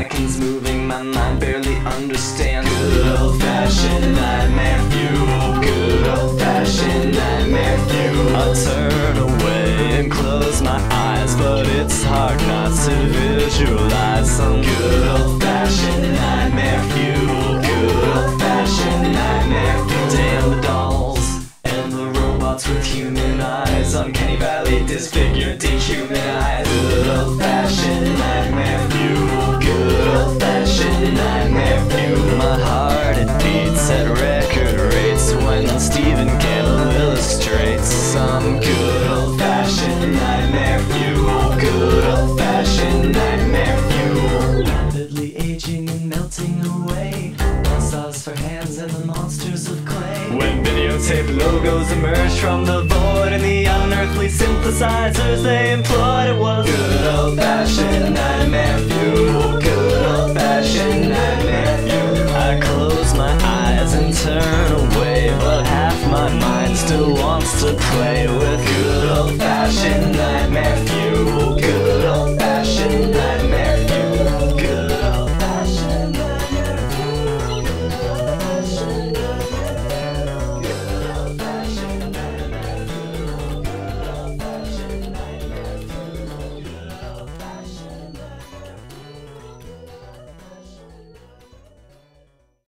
mannequins moving, my mind barely understands. Good old-fashioned nightmare fuel. Good old-fashioned nightmare fuel. I turn away and close my eyes, but it's hard not to visualize some good old-fashioned nightmare fuel. Good old-fashioned nightmare fuel. Damn the dolls and the robots with human eyes, Uncanny Valley disfigured, dehumanized. Good old-fashioned nightmare fuel. Good old-fashioned nightmare fuel. My heart, it beats at record rates when Stephen Campbell illustrates some good old-fashioned nightmare fuel. Good old-fashioned nightmare fuel. Rapidly aging and melting away, monsters for hands and the monsters of clay. When videotape logos emerge from the void and the unearthly synthesizers they employ,